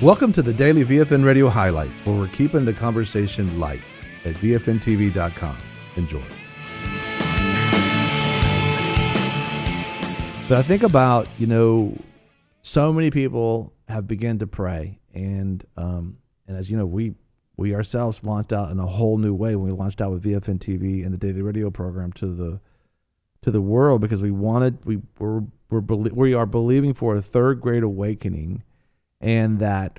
Welcome to the Daily VFN Radio Highlights, where we're keeping the conversation light at VFNTV.com. Enjoy. But I think about, so many people have begun to pray, and as you know, we ourselves launched out in a whole new way when we launched out with VFN TV and the daily radio program to the world, because we are believing for a third great awakening, and that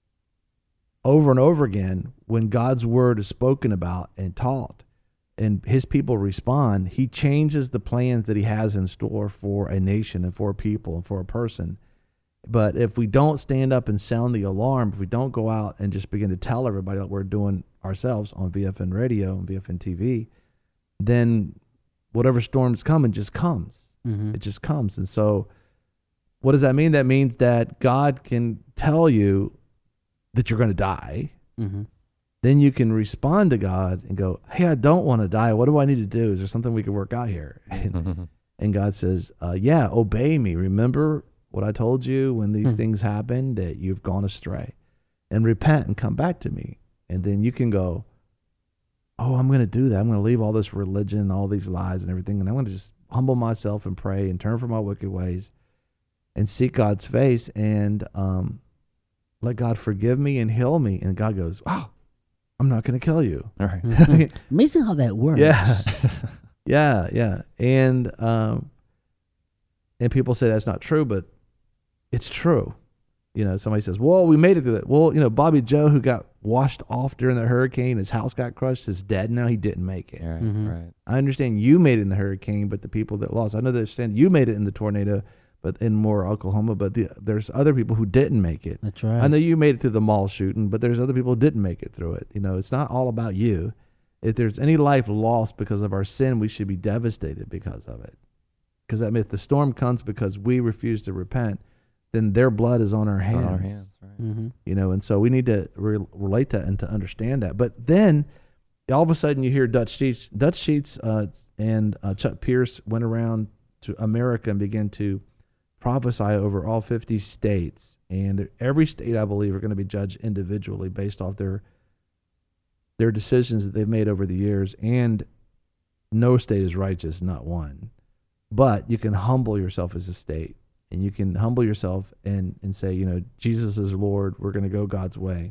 over and over again, when God's word is spoken about and taught, and his people respond, he changes the plans that he has in store for a nation and for a people and for a person. But if we don't stand up and sound the alarm, if we don't go out and just begin to tell everybody what we're doing ourselves on VFN Radio and VFN TV, then whatever storm's coming just comes. Mm-hmm. It just comes. And so what does that mean? That means that God can tell you that you're going to die. Mm-hmm. Then you can respond to God and go, hey, I don't want to die. What do I need to do? Is there something we can work out here? And God says, yeah, obey me. Remember what I told you when these things happen, that you've gone astray, and repent and come back to me. And then you can go, oh, I'm going to do that. I'm going to leave all this religion, all these lies and everything, and I'm going to just humble myself and pray and turn from my wicked ways and seek God's face and let God forgive me and heal me. And God goes, wow, I'm not going to kill you. All right. Amazing how that works. Yeah. Yeah. And people say that's not true, but it's true. Somebody says, well, we made it through that. Well, Bobby Joe, who got washed off during the hurricane, his house got crushed, is dead now. He didn't make it. Right, right. I understand you made it in the hurricane, but the people that lost, I know they understand you made it in the tornado, but in Moore, Oklahoma, but there's other people who didn't make it. That's right. I know you made it through the mall shooting, but there's other people who didn't make it through it. It's not all about you. If there's any life lost because of our sin, we should be devastated because of it. Because if the storm comes because we refuse to repent, then their blood is on our hands. On our hands, right. Mm-hmm. And so we need to relate that and to understand that. But then all of a sudden you hear Dutch Sheets and Chuck Pierce went around to America and began to prophesy over all 50 states. And every state, I believe, are going to be judged individually based off their decisions that they've made over the years. And no state is righteous, not one. But you can humble yourself as a state. And you can humble yourself and say, Jesus is Lord. We're going to go God's way.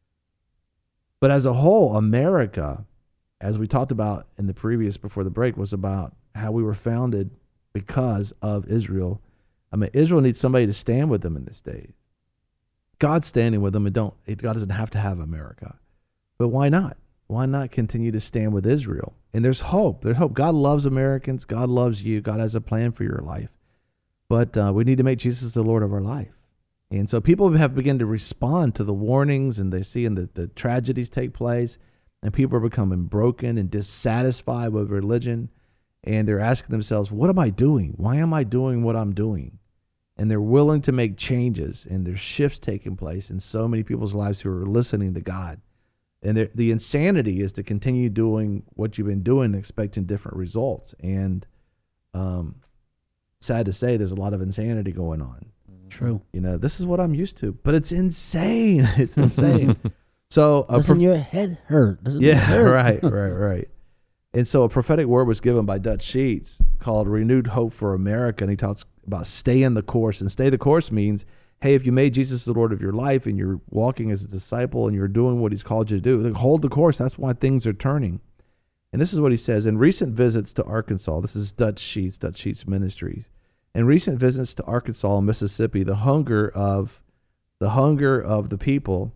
But as a whole, America, as we talked about in the previous, before the break, was about how we were founded because of Israel. Israel needs somebody to stand with them in this day. God's standing with them, and God doesn't have to have America. But why not? Why not continue to stand with Israel? And there's hope. There's hope. God loves Americans. God loves you. God has a plan for your life. But we need to make Jesus the Lord of our life. And so people have begun to respond to the warnings, and they're seeing the tragedies take place, and people are becoming broken and dissatisfied with religion, and they're asking themselves, what am I doing? Why am I doing what I'm doing? And they're willing to make changes, and there's shifts taking place in so many people's lives who are listening to God. And the insanity is to continue doing what you've been doing, expecting different results. And sad to say, there's a lot of insanity going on. True. This is what I'm used to, but it's insane. It's insane. So doesn't your head hurt? Doesn't it hurt? Right. And so a prophetic word was given by Dutch Sheets called Renewed Hope for America. And he talks about stay in the course. And stay the course means, hey, if you made Jesus the Lord of your life and you're walking as a disciple and you're doing what he's called you to do, then hold the course. That's why things are turning. And this is what he says. In recent visits to Arkansas, this is Dutch Sheets Ministries. In recent visits to Arkansas and Mississippi, the hunger of the people.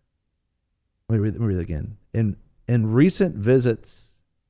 Let me read it again. In recent visits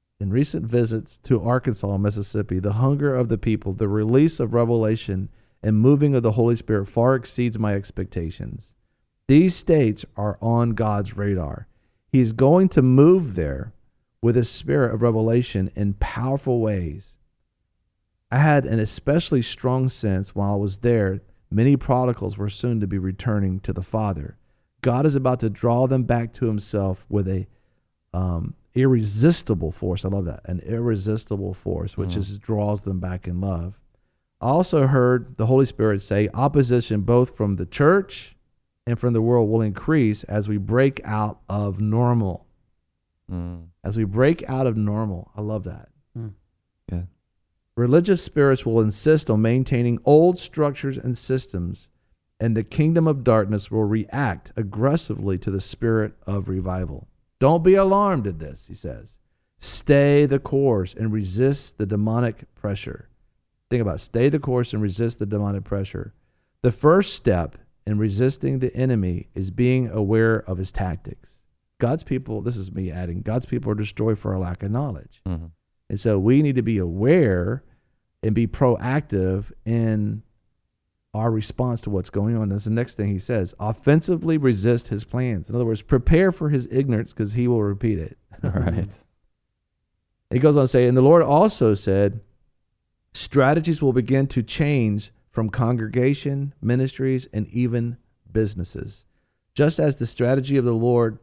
to Arkansas and Mississippi, the hunger of the people, the release of revelation, and moving of the Holy Spirit far exceeds my expectations. These states are on God's radar. He is going to move there with a spirit of revelation in powerful ways. I had an especially strong sense while I was there, many prodigals were soon to be returning to the Father. God is about to draw them back to himself with a irresistible force. I love that. An irresistible force, which draws them back in love. I also heard the Holy Spirit say opposition both from the church and from the world will increase as we break out of normal. As we break out of normal. I love that. Yeah. Religious spirits will insist on maintaining old structures and systems, and the kingdom of darkness will react aggressively to the spirit of revival. Don't be alarmed at this, he says. Stay the course and resist the demonic pressure. Think about it. Stay the course and resist the demonic pressure. The first step in resisting the enemy is being aware of his tactics. God's people, this is me adding, God's people are destroyed for a lack of knowledge. Mm-hmm. And so we need to be aware and be proactive in our response to what's going on. That's the next thing he says. Offensively resist his plans. In other words, prepare for his ignorance because he will repeat it. Right. He goes on to say, and the Lord also said, strategies will begin to change from congregation, ministries, and even businesses. Just as the strategy of the Lord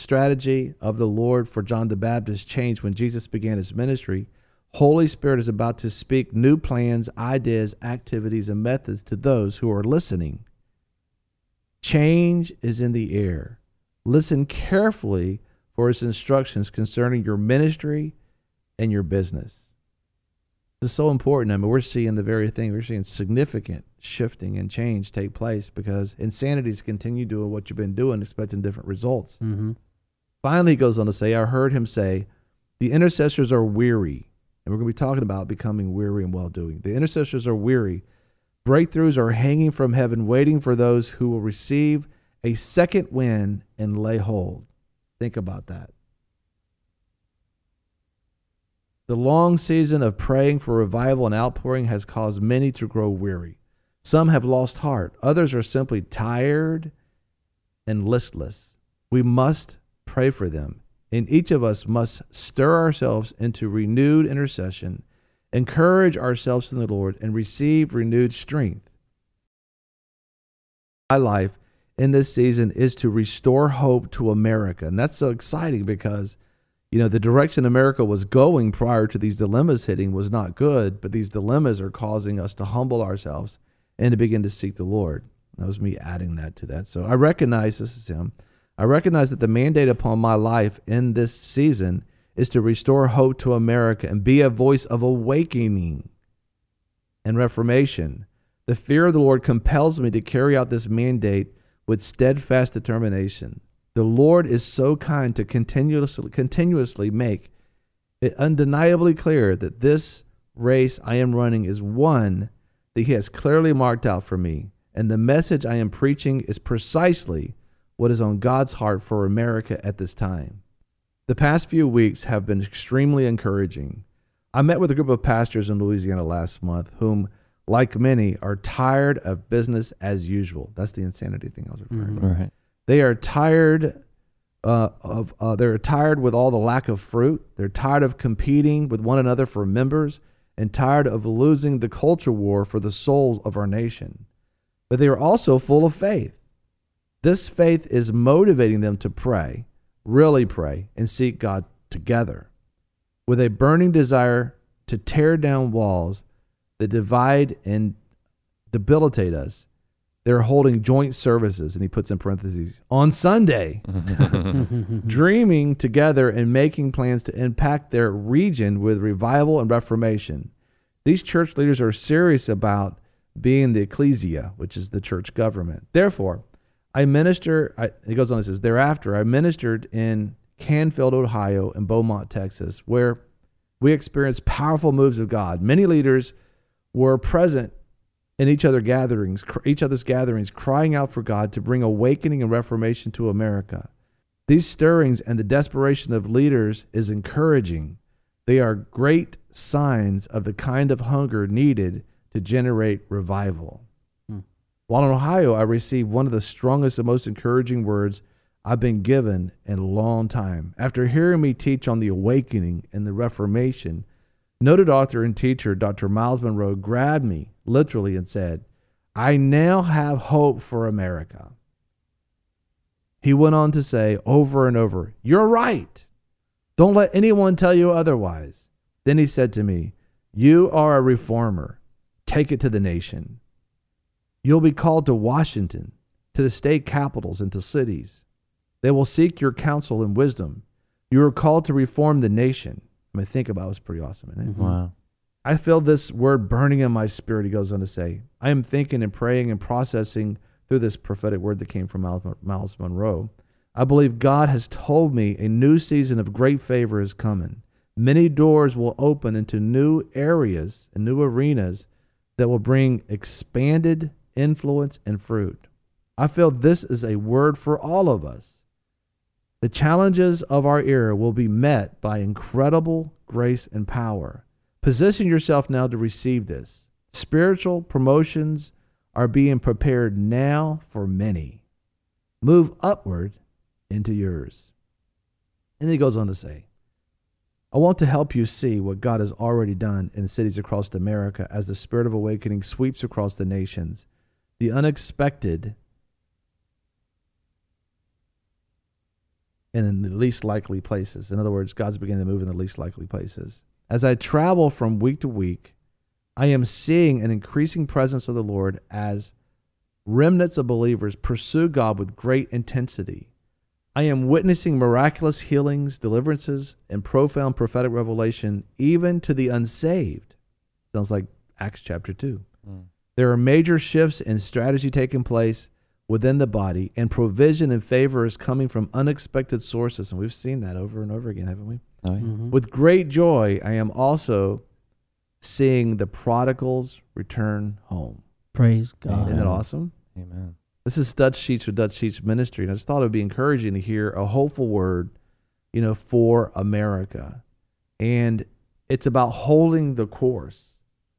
for John the Baptist changed when Jesus began his ministry, Holy Spirit is about to speak new plans, ideas, activities, and methods to those who are listening. Change is in the air. Listen carefully for his instructions concerning your ministry and your business. This is so important. I mean, we're seeing the very thing. We're seeing significant shifting and change take place because insanity is continue doing what you've been doing, expecting different results. Mm-hmm. Finally, he goes on to say, I heard him say, the intercessors are weary. And we're going to be talking about becoming weary and well-doing. The intercessors are weary. Breakthroughs are hanging from heaven, waiting for those who will receive a second wind and lay hold. Think about that. The long season of praying for revival and outpouring has caused many to grow weary. Some have lost heart. Others are simply tired and listless. We must pray for them. And each of us must stir ourselves into renewed intercession, encourage ourselves in the Lord, and receive renewed strength. My life in this season is to restore hope to America. And that's so exciting because the direction America was going prior to these dilemmas hitting was not good, but these dilemmas are causing us to humble ourselves and to begin to seek the Lord. That was me adding that to that. So I recognize, this is him, I recognize that the mandate upon my life in this season is to restore hope to America and be a voice of awakening and reformation. The fear of the Lord compels me to carry out this mandate with steadfast determination. The Lord is so kind to continuously make it undeniably clear that this race I am running is one that he has clearly marked out for me, and the message I am preaching is precisely what is on God's heart for America at this time. The past few weeks have been extremely encouraging. I met with a group of pastors in Louisiana last month whom, like many, are tired of business as usual. That's the insanity thing I was referring to. Right. They are tired they're tired with all the lack of fruit. They're tired of competing with one another for members and tired of losing the culture war for the souls of our nation. But they are also full of faith. This faith is motivating them to pray, really pray, and seek God together with a burning desire to tear down walls that divide and debilitate us. They're holding joint services, and he puts in parentheses, on Sunday, dreaming together and making plans to impact their region with revival and reformation. These church leaders are serious about being the ecclesia, which is the church government. Therefore, he goes on and says, thereafter, I ministered in Canfield, Ohio, and Beaumont, Texas, where we experienced powerful moves of God. Many leaders were present in each other's gatherings, crying out for God to bring awakening and reformation to America. These stirrings and the desperation of leaders is encouraging. They are great signs of the kind of hunger needed to generate revival. While in Ohio, I received one of the strongest and most encouraging words I've been given in a long time. After hearing me teach on the awakening and the Reformation, noted author and teacher Dr. Miles Monroe grabbed me literally and said, I now have hope for America. He went on to say over and over, you're right. Don't let anyone tell you otherwise. Then he said to me, you are a reformer. Take it to the nation. You'll be called to Washington to the state capitals and to cities. They will seek your counsel and wisdom. You are called to reform the nation. I mean, think about it. It's pretty awesome, isn't it? Mm-hmm. Wow. I feel this word burning in my spirit, he goes on to say. I am thinking and praying and processing through this prophetic word that came from Miles Monroe. I believe God has told me a new season of great favor is coming. Many doors will open into new areas and new arenas that will bring expanded influence and fruit. I feel this is a word for all of us. The challenges of our era will be met by incredible grace and power. Position yourself now to receive this. Spiritual promotions are being prepared now for many. Move upward into yours. And then he goes on to say, I want to help you see what God has already done in cities across America as the spirit of awakening sweeps across the nations. The unexpected and in the least likely places. In other words, God's beginning to move in the least likely places. As I travel from week to week, I am seeing an increasing presence of the Lord as remnants of believers pursue God with great intensity. I am witnessing miraculous healings, deliverances, and profound prophetic revelation, even to the unsaved. Sounds like Acts chapter 2. There are major shifts in strategy taking place within the body, and provision and favor is coming from unexpected sources. And we've seen that over and over again, haven't we? Oh, yeah. Mm-hmm. With great joy, I am also seeing the prodigals return home. Praise God. Isn't that awesome? Amen. This is Dutch Sheets with Dutch Sheets Ministry, and I just thought it would be encouraging to hear a hopeful word, for America. And it's about holding the course,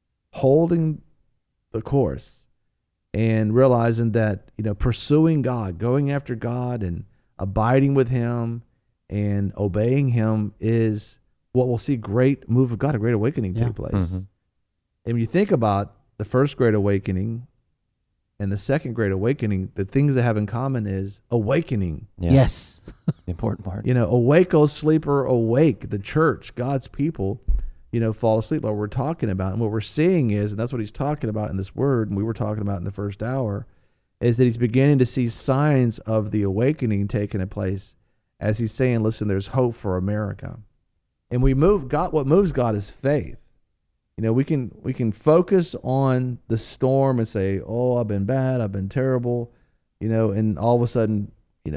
and realizing that, pursuing God, going after God and abiding with Him and obeying Him is what will see great move of God, a great awakening take place. Mm-hmm. And when you think about the first great awakening and the second great awakening, the things they have in common is awakening. Yeah. Yes. The important part. Awake, O sleeper, awake. The church, God's people, fall asleep. What we're talking about and what we're seeing is, and that's what he's talking about in this word, and we were talking about in the first hour, is that he's beginning to see signs of the awakening taking place as he's saying, listen, there's hope for America. And what moves God is faith. We can focus on the storm and say, oh, I've been bad, I've been terrible, and all of a sudden,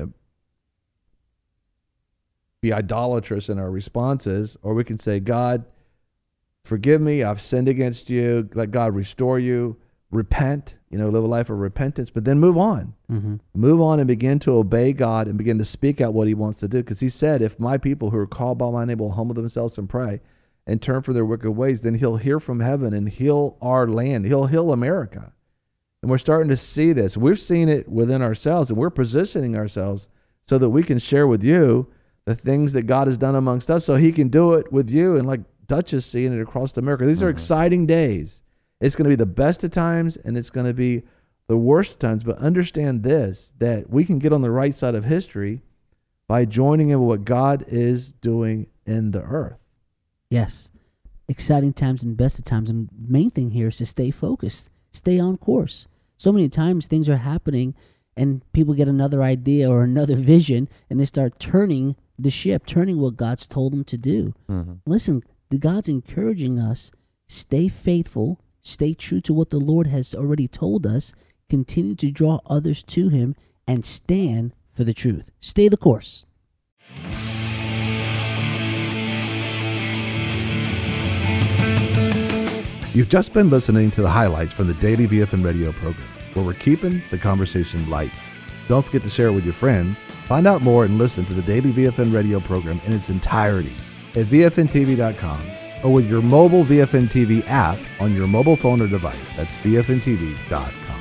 be idolatrous in our responses, or we can say, God, forgive me, I've sinned against you, let God restore you, repent, live a life of repentance, but then move on. Mm-hmm. Move on and begin to obey God and begin to speak out what he wants to do. Because he said, if my people who are called by my name will humble themselves and pray and turn from their wicked ways, then he'll hear from heaven and heal our land. He'll heal America. And we're starting to see this. We've seen it within ourselves, and we're positioning ourselves so that we can share with you the things that God has done amongst us, so he can do it with you. And like Dutch is seeing it across America. These are exciting days. It's going to be the best of times, and it's going to be the worst of times. But understand this, that we can get on the right side of history by joining in with what God is doing in the earth. Yes. Exciting times and best of times. And the main thing here is to stay focused, stay on course. So many times things are happening and people get another idea or another vision, and they start turning the ship, turning what God's told them to do. Mm-hmm. Listen, God's encouraging us, stay faithful, stay true to what the Lord has already told us, continue to draw others to him, and stand for the truth. Stay the course. You've just been listening to the highlights from the Daily VFN radio program, where we're keeping the conversation light. Don't forget to share it with your friends. Find out more and listen to the Daily VFN radio program in its entirety at VFNTV.com or with your mobile VFN TV app on your mobile phone or device. That's VFNTV.com.